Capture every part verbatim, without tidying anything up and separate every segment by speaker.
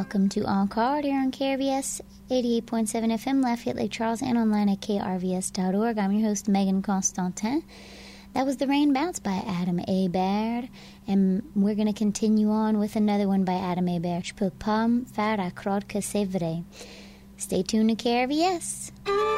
Speaker 1: welcome to Encore here on K R V S eighty-eight point seven F M, Lafayette, Lake Charles, and online at K R V S dot org. I'm your host, Megan Constantin. That was The Rain Bounce by Adam Hebert, and we're going to continue on with another one by Adam Hebert. Je peux pas me faire à croire que c'est vrai. Stay tuned to K R V S.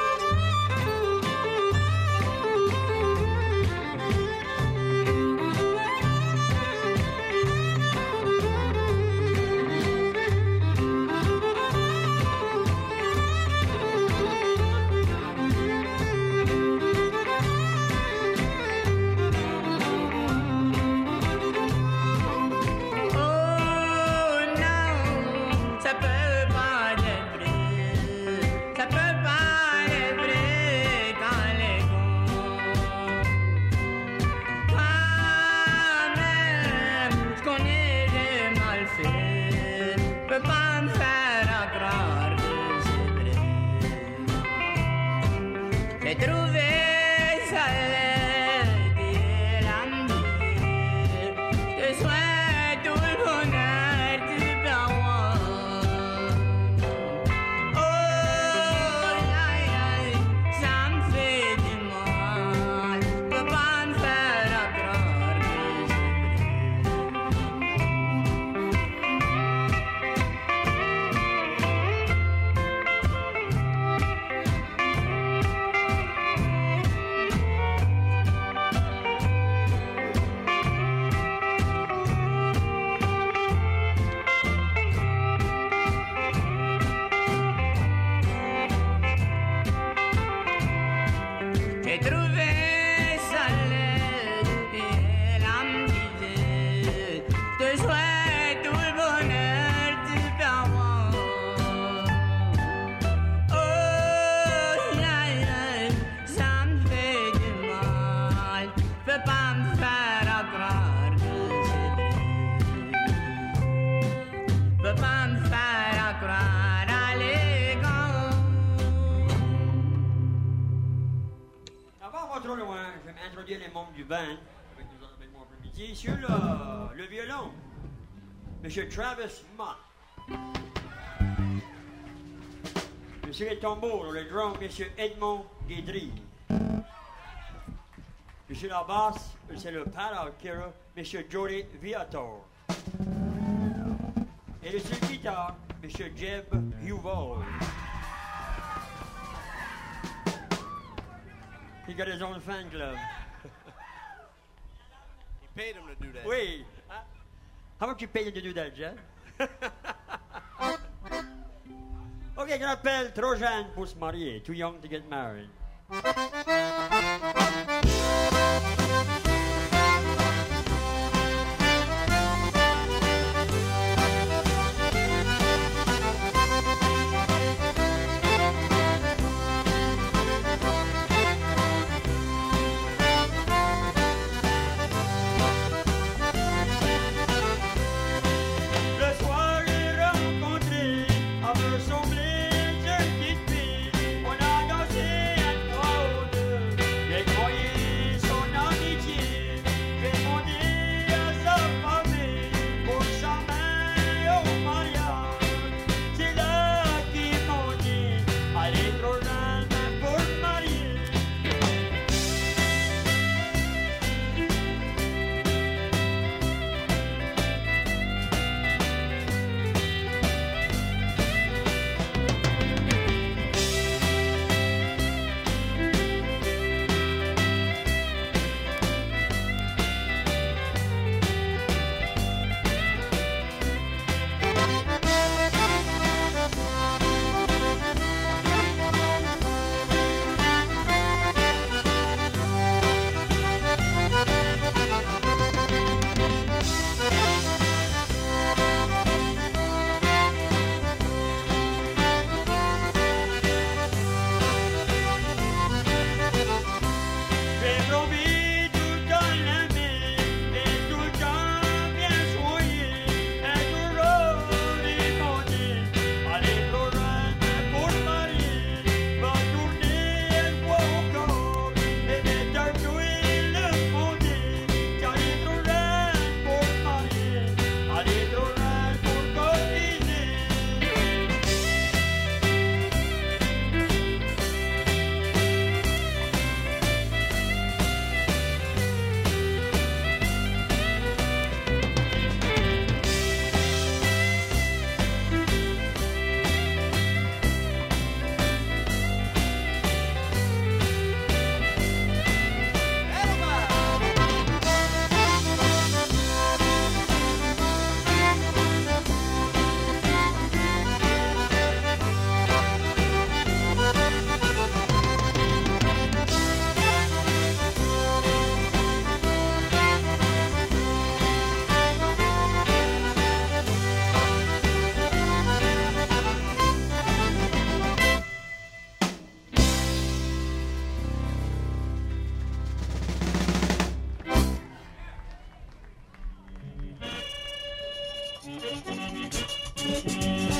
Speaker 2: Les membres du band avec nous en avec mon après-midi. Sur le, le violon, M. Travis Mott. Sur les tambours, le drum, M. Edmond Guédry. Sur la basse, c'est le Parakira, M. Jody Viator. Et sur la guitare, M. Jeb Huval. He got his own fan club.
Speaker 3: Paid him to do that.
Speaker 2: Oui. How much you paid him to do that, Jeff? OK, je l'appelle trop jeune pour se marier. Too young to get married.
Speaker 4: Son blé, je quitte, on a dansé à trois ou deux.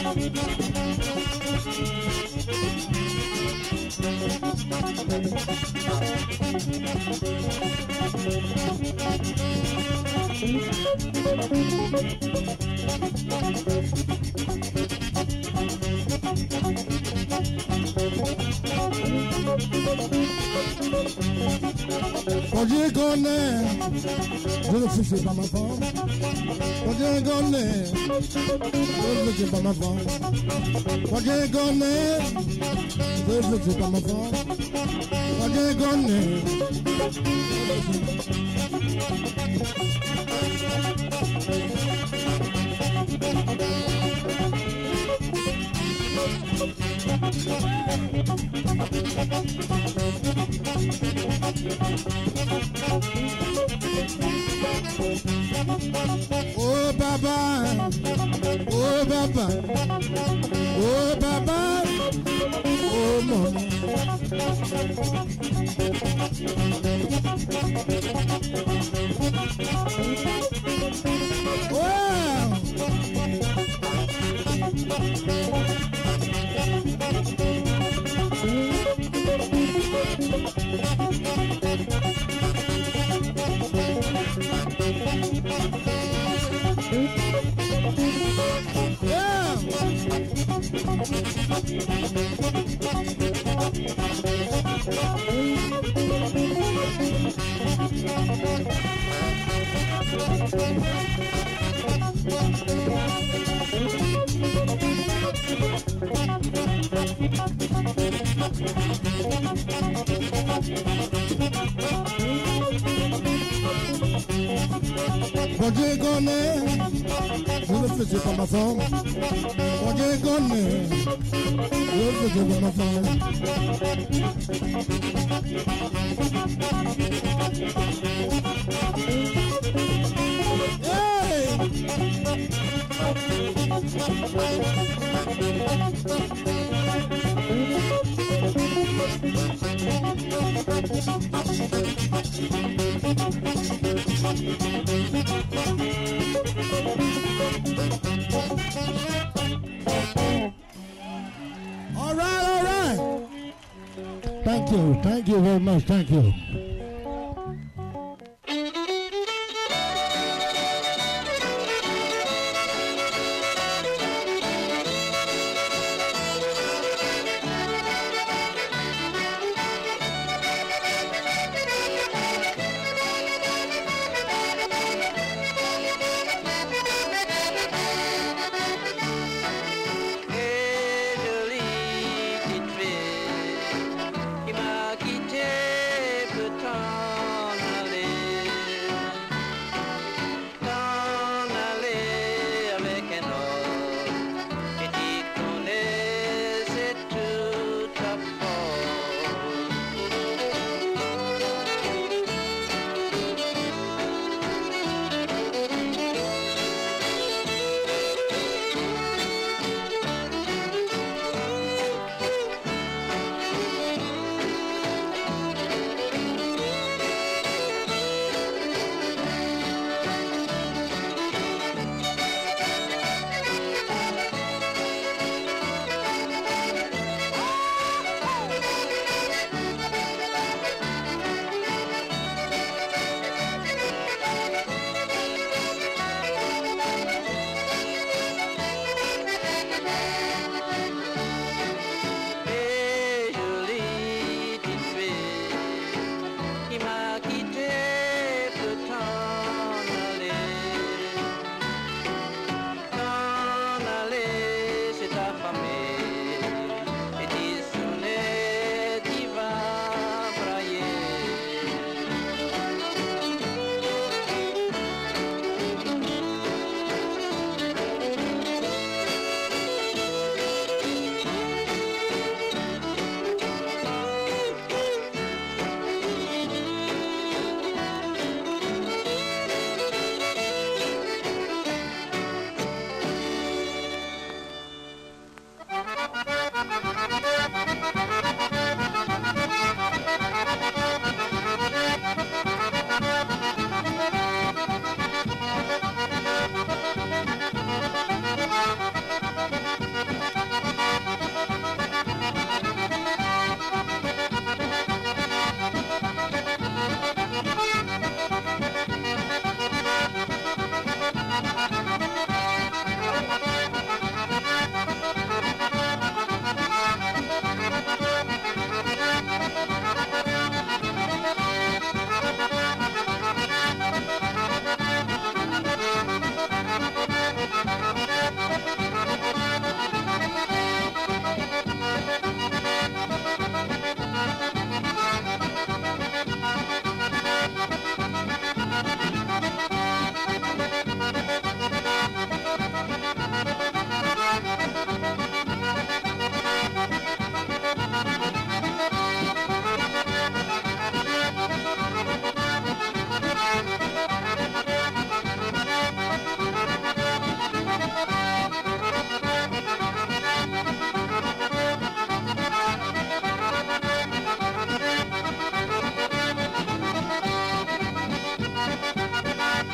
Speaker 3: Quand j'ai connu, je ne sais pas ma femme. Quand j'ai connu, je ne sais pas ma femme. Quand j'ai connu, je ne sais pas ma femme. Quand j'ai connu, oh papa, oh papa, oh papa, oh maman. Quand j'ai connu, je ne faisais pas ma femme. Quand j'ai connu, je ne faisais pas ma femme. Hey! All right, all right. Thank you, thank you very much, thank you.
Speaker 4: Jolie petite fille qui m'a quitté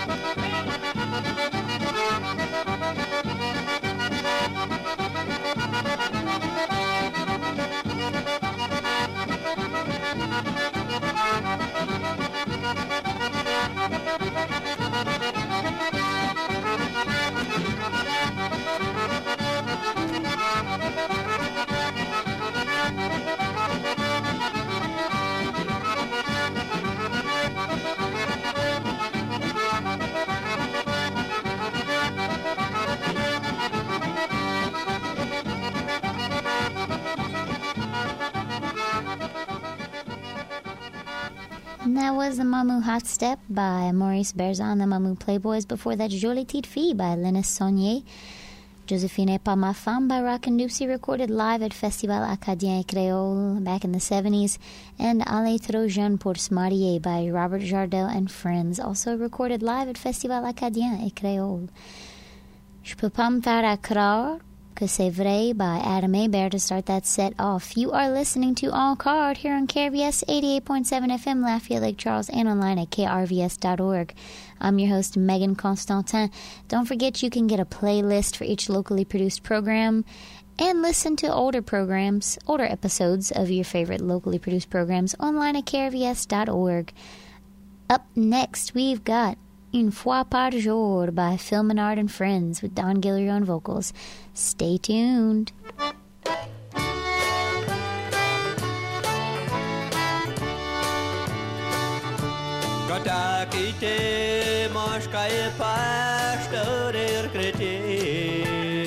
Speaker 1: And that was the Mamou Hot Step by Maurice Berzon, the Mamou Playboys. Before that, Jolie Petite Fille by Linus Saunier. Josephine est pas ma femme by Rockin' Dupsy, recorded live at Festival Acadien et Créole back in the seventies. And Elle est trop jeune pour se marier by Robert Jardel and Friends, also recorded live at Festival Acadien et Créole. Je peux pas me faire croire que c'est vrai by Adam Hebert to start that set off. You are listening to En Card here on K R V S eighty-eight point seven F M, Lafayette Lake Charles, and online at K R V S dot org. I'm your host, Megan Constantin. Don't forget you can get a playlist for each locally produced program and listen to older programs, older episodes of your favorite locally produced programs online at K R V S dot org. Up next, we've got Une fois par jour by Phil Menard and Friends with Don Guillory on vocals. Stay tuned.
Speaker 2: Quand t'as quitté, moi je croyais pas, je t'aurais regretté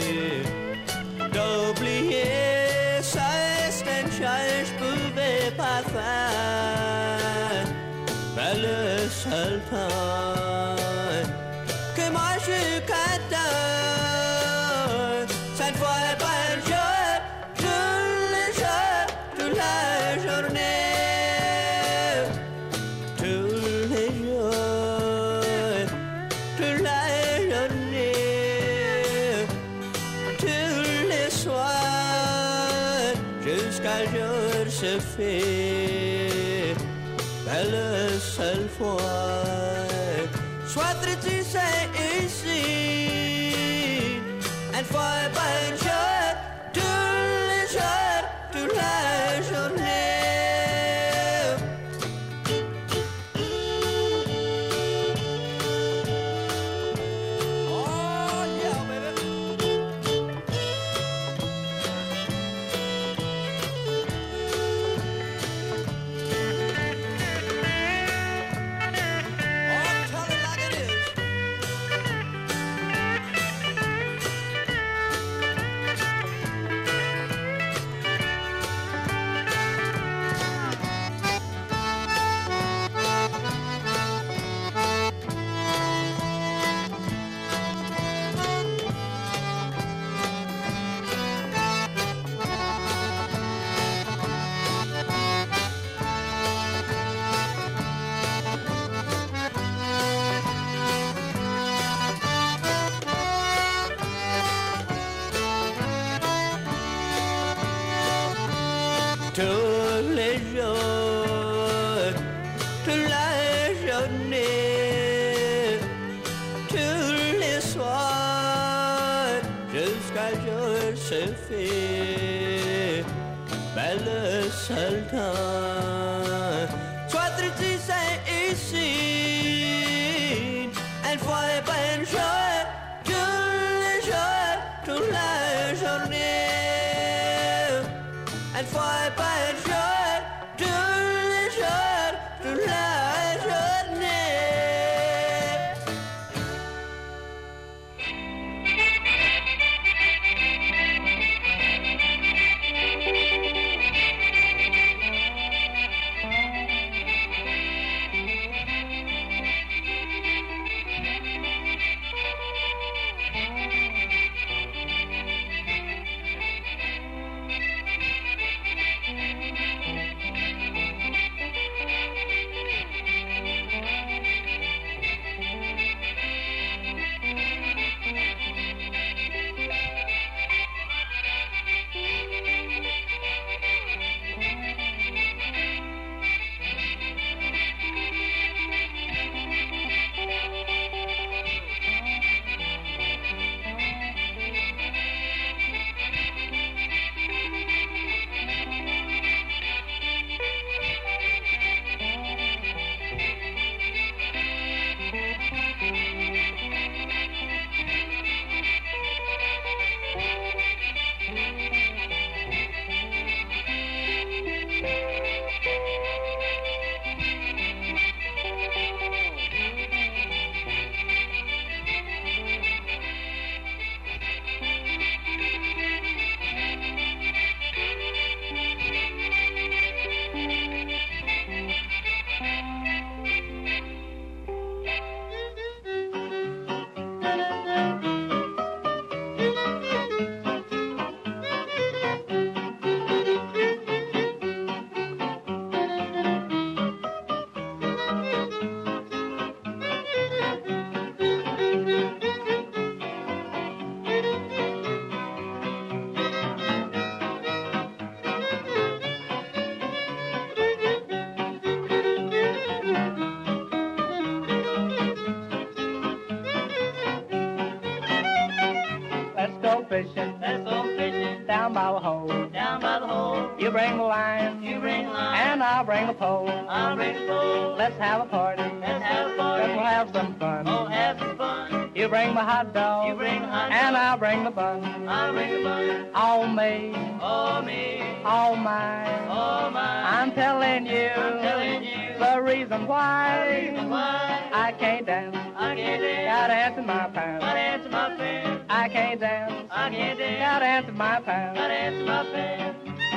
Speaker 2: d'oublier ça, c'est une chose je pouvais pas faire. Mais le seul temps que moi je cadre, cette fois par jour, tous les jours, toute la journée, tous les jours, toute la journée, tous les soirs, jusqu'à jour se fait, mais le seul fois. Soit tu sais ici, une fois par jour, tous les jours, toute la journée. Oh yeah, baby. Oh, tell it like it is. Tous les jours, toute la journée, tous les soirs, jusqu'à jour se fait, mais le seul temps, soit tu sais ici, une fois par jour, tous les jours, toute la journée. Une fois par jour, tous les jours, toute la journée.
Speaker 4: fishing.
Speaker 5: Let's go fishing.
Speaker 4: Down by the hole.
Speaker 5: Down by the hole.
Speaker 4: You bring the line.
Speaker 5: You bring the line.
Speaker 4: And I'll bring the pole.
Speaker 5: I'll bring the pole.
Speaker 4: Let's have a party.
Speaker 5: Let's have a party.
Speaker 4: Then we'll have some fun.
Speaker 5: Oh, have some fun.
Speaker 4: You bring the hot dog.
Speaker 5: You bring the hot
Speaker 4: And
Speaker 5: dog.
Speaker 4: I'll bring the bun.
Speaker 5: I'll bring the bun.
Speaker 4: All me.
Speaker 5: All me.
Speaker 4: All mine.
Speaker 5: All mine.
Speaker 4: I'm telling you.
Speaker 5: I'm telling you.
Speaker 4: The reason why.
Speaker 5: The reason why.
Speaker 4: I can't dance.
Speaker 5: I can't dance.
Speaker 4: Gotta answer my pants.
Speaker 5: Gotta answer my pants.
Speaker 4: I can't dance.
Speaker 5: I can't dance.
Speaker 4: Gotta answer my pants.
Speaker 5: Gotta answer my pants.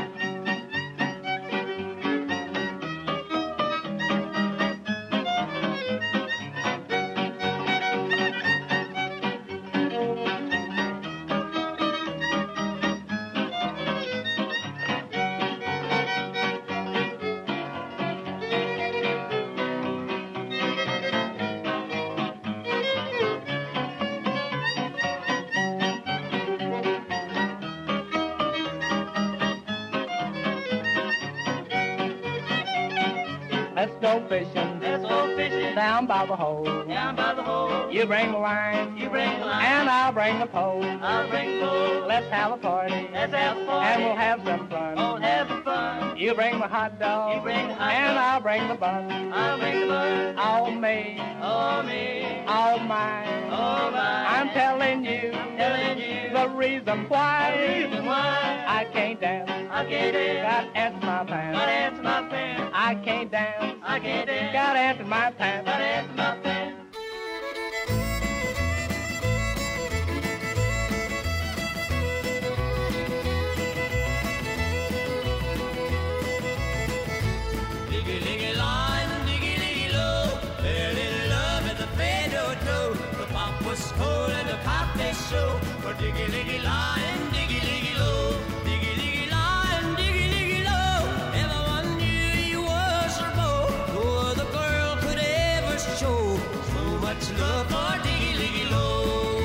Speaker 4: Let's go fishing.
Speaker 5: Let's go fishing.
Speaker 4: Down by the hole.
Speaker 5: Down by the hole.
Speaker 4: You bring the line.
Speaker 5: You bring the line.
Speaker 4: And I'll bring the pole.
Speaker 5: I'll bring the pole.
Speaker 4: Let's have a party.
Speaker 5: Let's have a party.
Speaker 4: And we'll have some fun.
Speaker 5: Oh, have some fun.
Speaker 4: You bring the hot dog.
Speaker 5: You bring the hot
Speaker 4: And
Speaker 5: dog.
Speaker 4: I'll bring the bun.
Speaker 5: I'll bring the bun.
Speaker 4: All me.
Speaker 5: All me.
Speaker 4: All mine.
Speaker 5: All mine.
Speaker 4: I'm telling you.
Speaker 5: I'm telling you.
Speaker 4: The reason why.
Speaker 5: The reason why.
Speaker 4: I can't dance.
Speaker 5: I can't dance.
Speaker 4: Gotta answer my pants.
Speaker 5: Gotta answer my pants.
Speaker 4: I can't dance.
Speaker 5: I can't dance.
Speaker 4: Gotta answer my pants.
Speaker 5: Gotta answer my pants.
Speaker 2: Diggy, diggy, line, diggy, diggy, low. Fell in love at the Feddo. The pop was cold and the pop they show. For diggy, diggy, line, diggy, diggy, low. Diggy, diggy, line, diggy, diggy, low. Everyone knew you was her beau. No other girl could ever show so much love for diggy, diggy, low.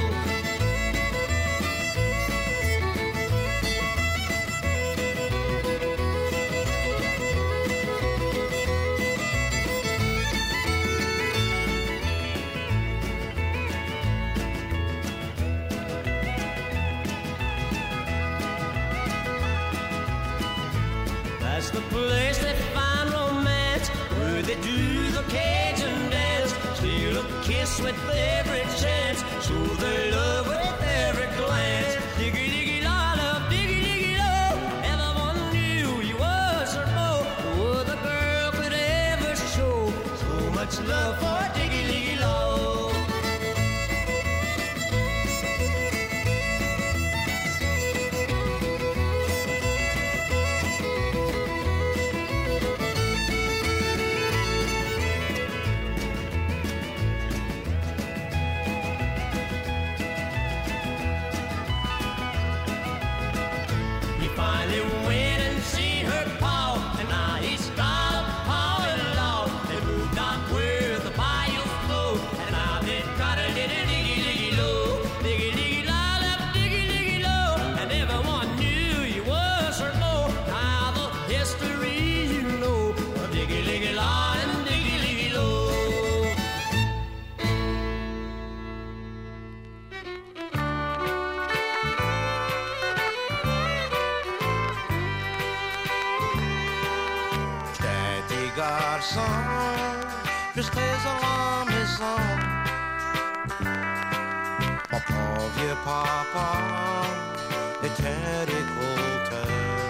Speaker 2: That's the place they find romance, where they do the Cajun dance, steal a kiss with every chance, show their love with every glance. Diggy, diggy, la, love, diggy, diggy, low. Everyone knew he was her beau. No other girl could ever show so much love for diggy, diggy, low. He finally went and seen her paw, and now he's got a paw-in-law. They moved out where the bayous flow, and now they've got a little diggy, diggy, low. Diggy, diggy, la, love, diggy, diggy, low. And everyone knew he was her beau. Now the history you know of diggy, diggy, la, and diggy, diggy, low.
Speaker 6: J'étais des garçons, j'étais à la maison. Mon pauvre vieux papa était récolteur.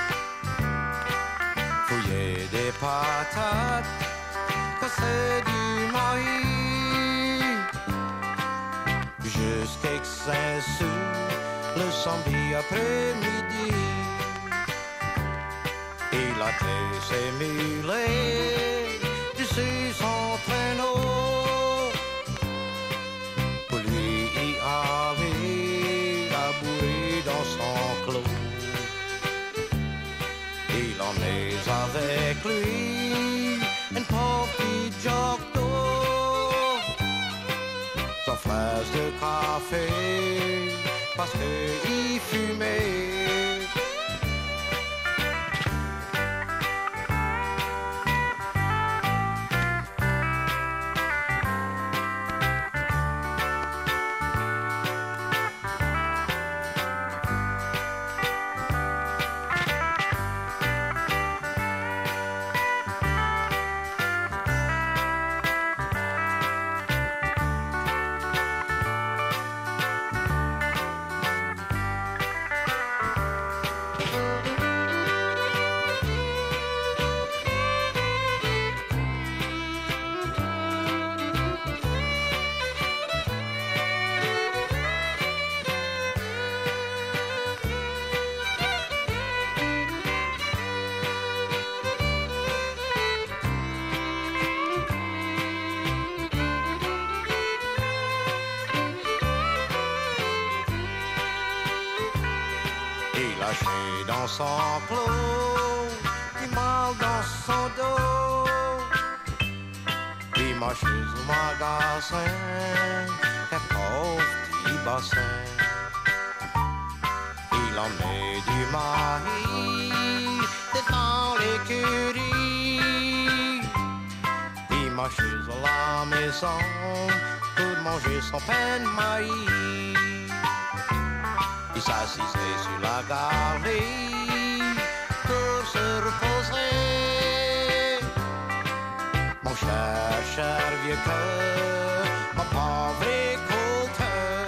Speaker 6: Fouiller des patates, casser du maïs. Jusqu'à Saint-Sou, le samedi après-midi. Il a ses mulets dessus son traîneau. Pour lui, il avait la bouée dans son clos. Il emmenait avec lui une pauvre petite joque d'eau. Sa flasse de café parce qu'il fumait. lâché dans son clos, qui mal dans son dos. Puis marché au magasin, qu'un pauvre petit bassin. Il en met du maïs devant l'écurie. Puis marché à la maison pour manger son pain de maïs. Il s'assistait sur la galerie pour se reposer. Mon cher, cher vieux cœur, mon pauvre écouteur.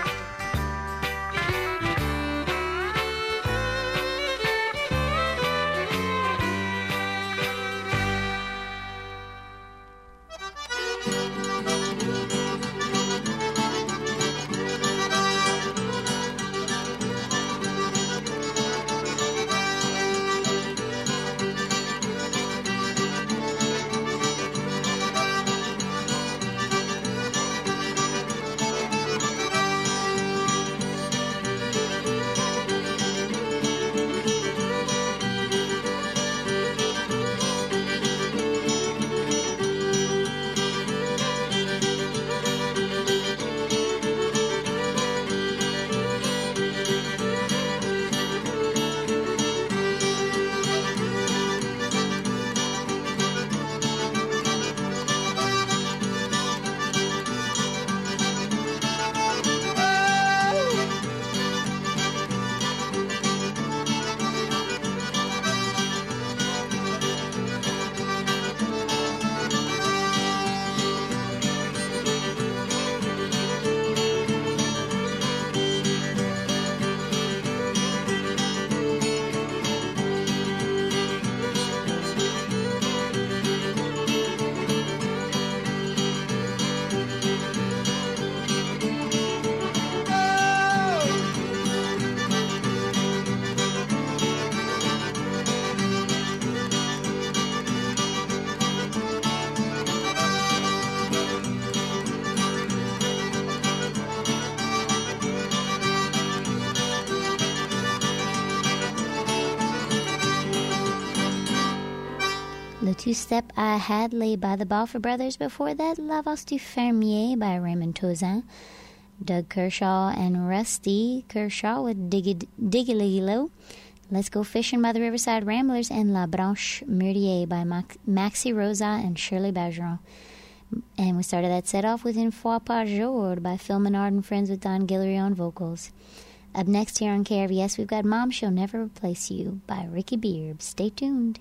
Speaker 1: The two-step I Had Laid by the Balfour Brothers. Before that, La Valse du Fermier by Raymond Tauzin. Doug Kershaw and Rusty Kershaw with Diggity Low. Let's Go Fishing by the Riverside Ramblers, and La Branche Murdier by Max- Maxie Rosa and Shirley Bergeron. And we started that set off with Une fois par jour by Phil Menard and Friends with Don Guillory on vocals. Up next here on K R V S, we've got Mom, She'll Never Replace You by Ricky Beard. Stay tuned.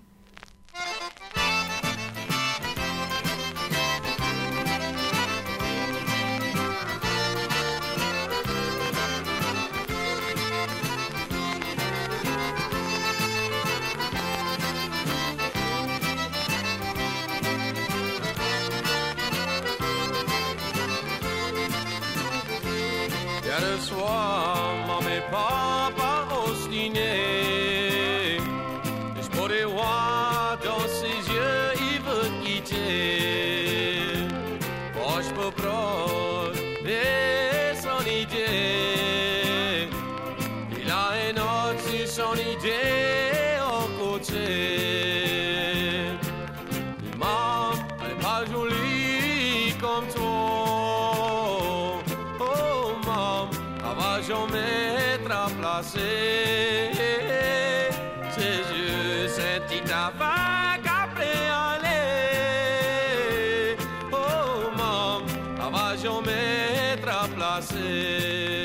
Speaker 7: Hier soir, maman et papa ostinés. Je pourrais voir dans ses yeux, il veut quitter. Moi, je peux prendre son idée. Il a un autre sur son idée au côté. Maman, elle n'est pas jolie comme toi. Jamais être placé. Ses yeux sentis ta vague après aller. Oh maman, elle va jamais être placé.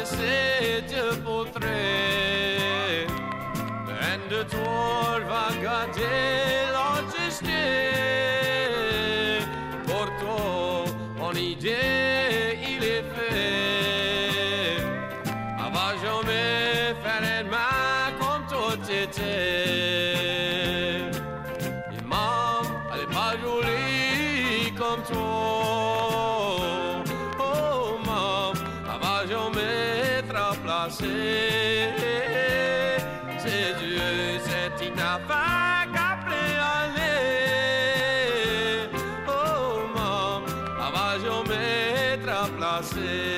Speaker 7: c'est Dieu pour très. And de toi va garder l'autre pour toi, en idée, il est fait. Elle va jamais faire une main comme toi t'étais. Et maman, elle est pas jolie comme toi. Oh maman, elle va jamais être remplacée. C'est Dieu, c'est une affaire qu'après aller. Oh maman, elle va jamais être remplacée.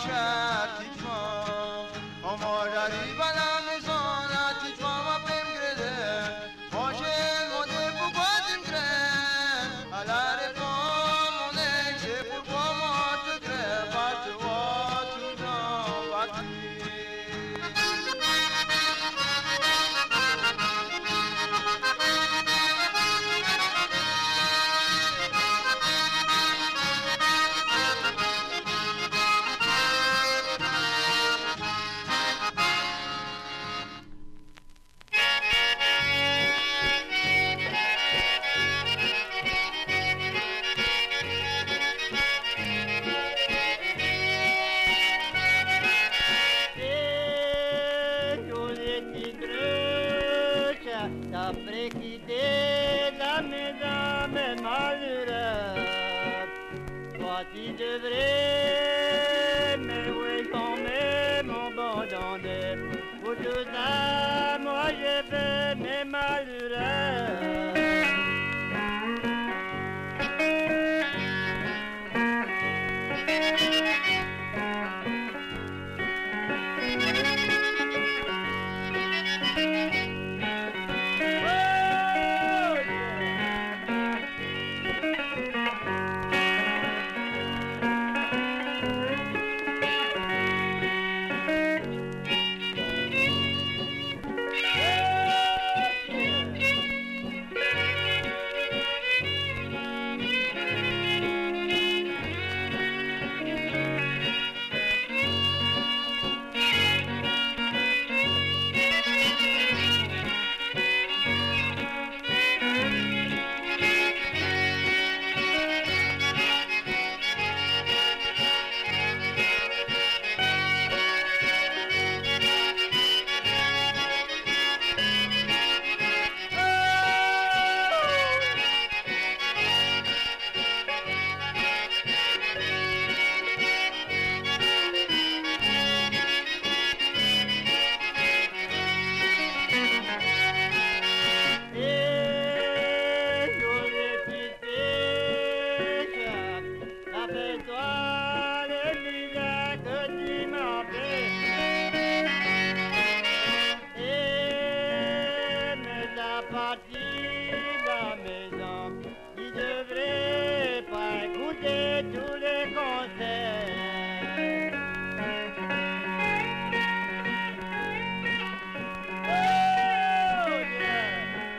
Speaker 8: cher, petite femme. Quand moi j'arrive à la maison, la petite femme m'appelle me grêler. Moi j'ai demandé pourquoi tu me grêles. Elle a répondu, mon ex, c'est pourquoi moi je te grêle. Parce que moi, tout dans parti.
Speaker 5: Et tous les tigres, t'après quitter la maison, mais malheureux. Toi, tu devrais, mais où est ton même abandonné? Pour tout ça, moi je vais, mais malheureux. Et tous les petits péchés, rappelle-toi les misères que tu m'as fait. Et mais ta partie la maison, tu devrais pas écouter tous les conseils. Oh, yeah.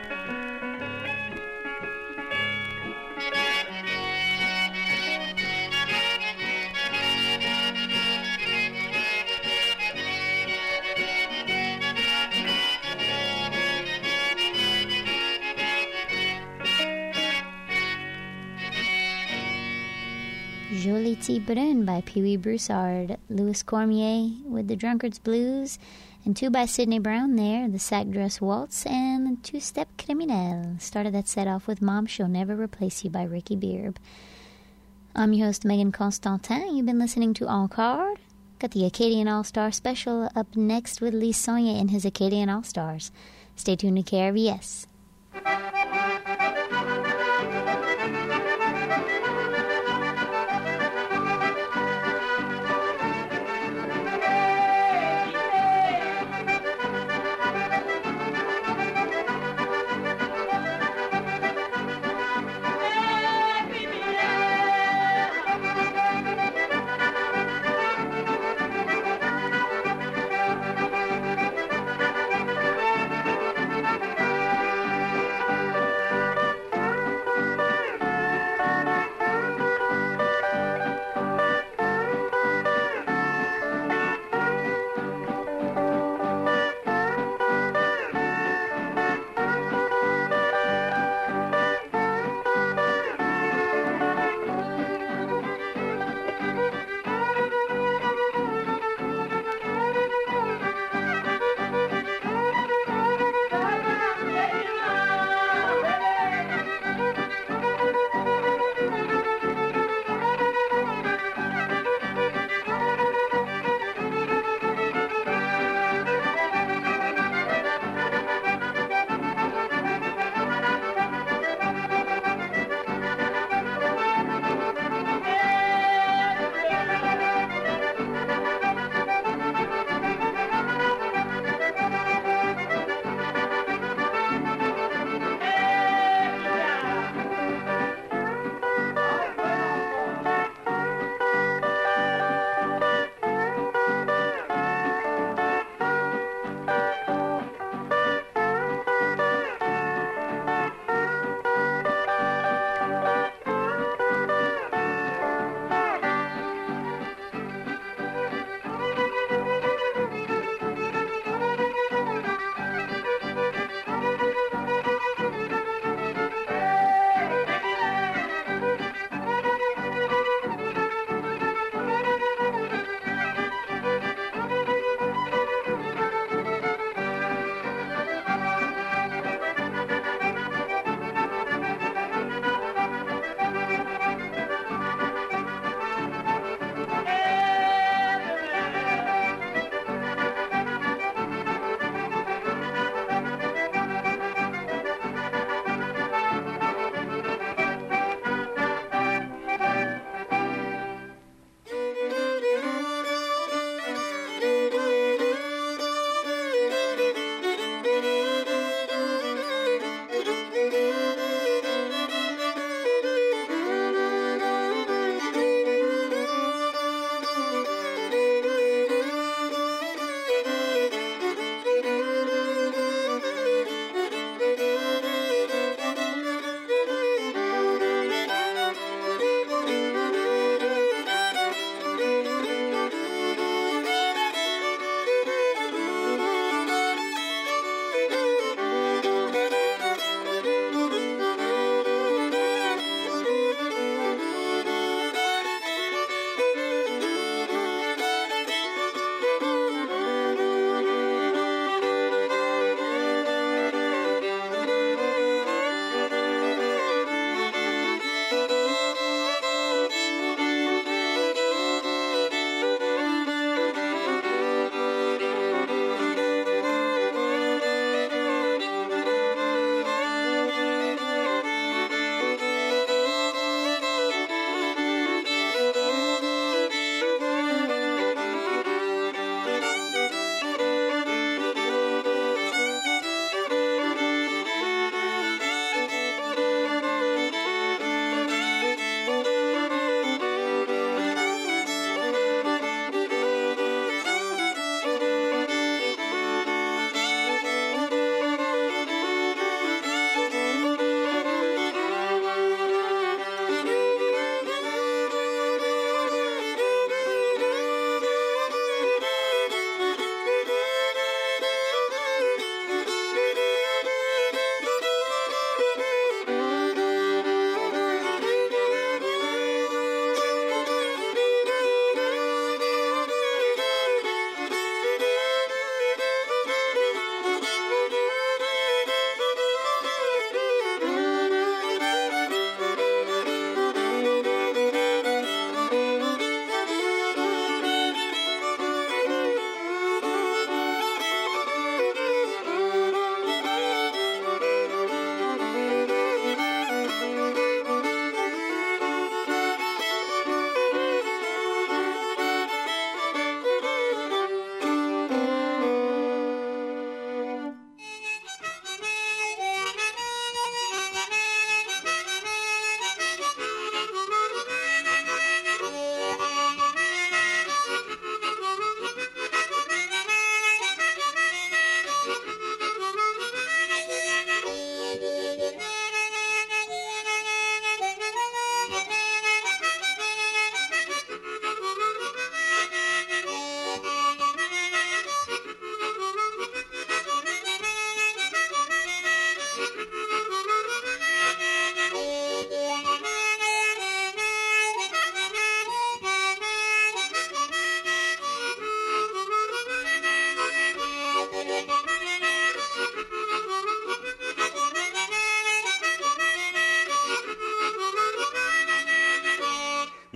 Speaker 1: Jolie Tea Brune by Pee Wee Broussard, Louis Cormier with the Drunkard's Blues, and two by Sidney Brown there, the Sack Dress Waltz, and Two Step Criminel. Started that set off with Mom She'll Never Replace You by Ricky Beerb. I'm your host, Megan Constantin. You've been listening to En Card. Got the Acadian All-Star Special up next with Lee Sonia and his Acadian All-Stars. Stay tuned to K R V S.
Speaker 5: Hey,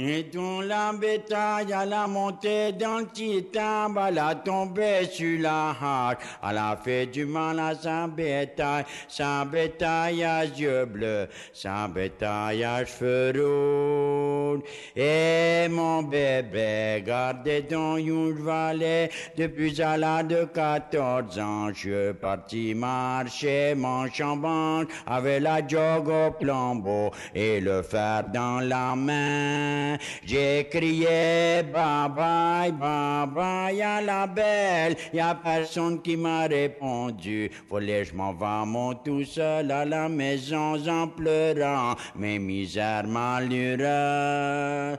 Speaker 9: Et dans la bétail, à la montée dans le titan, à la tombée sur la hache, à la fait du mal à sa bétail, sa bétail à yeux bleus, sa bétail à cheveux rouges. Et mon bébé, gardez dans une vallée, depuis à l'âge de quatorze ans, je partis marcher, manche en manche, avec la jogue au flambeau et le fer dans la main. J'ai crié bye bye, bye bye à la belle, y a personne qui m'a répondu. Fallait je m'en vais mon tout seul à la maison en pleurant mes misères malheureuses.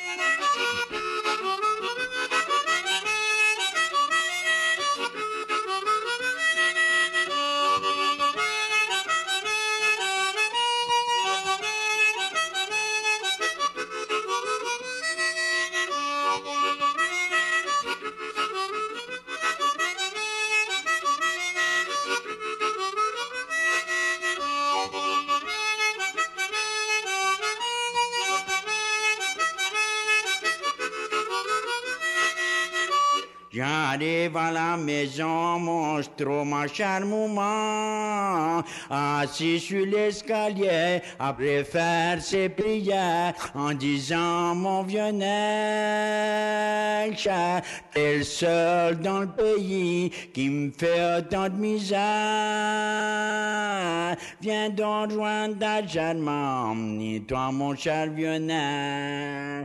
Speaker 9: J'arrive à la maison, monstro, ma chère maman, assis sur l'escalier, après faire ses prières, en disant, mon vieux nègre cher, t'es le seul dans le pays qui me fait autant de misère. Viens donc joindre ta Germaine, ni toi, mon cher vieux nègre.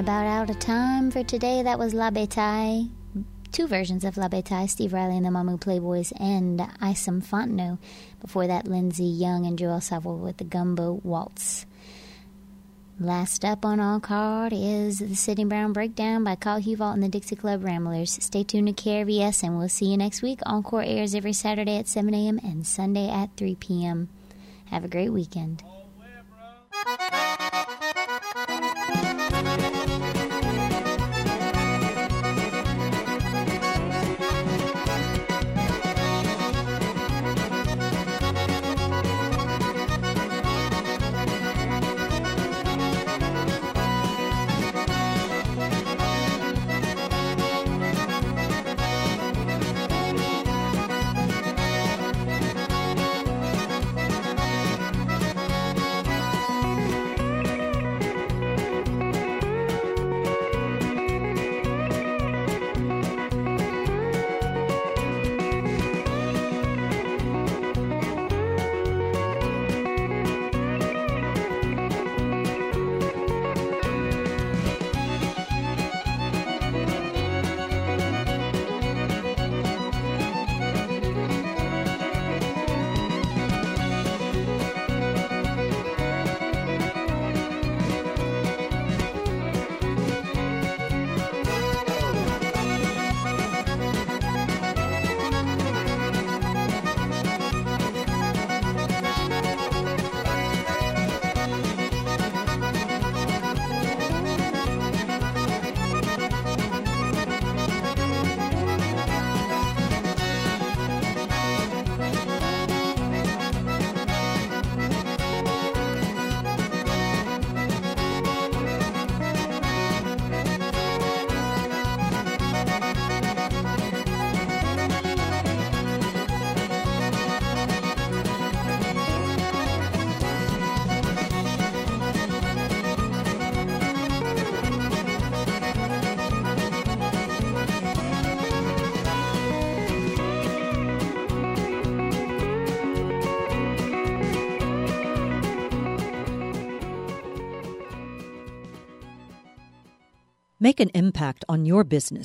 Speaker 1: about out of time for today. That was La Bataille. Two versions of La Bataille, Steve Riley and the Mamou Playboys, and Isom Fontenot. Before that, Lindsay Young and Joel Savoy with the Gumbo Waltz. Last up on our card is the Sidney Brown Breakdown by Carl Huval and the Dixie Club Ramblers. Stay tuned to K R V S, and we'll see you next week. Encore airs every Saturday at seven a.m. and Sunday at three p.m. Have a great weekend.
Speaker 10: Make an impact on your business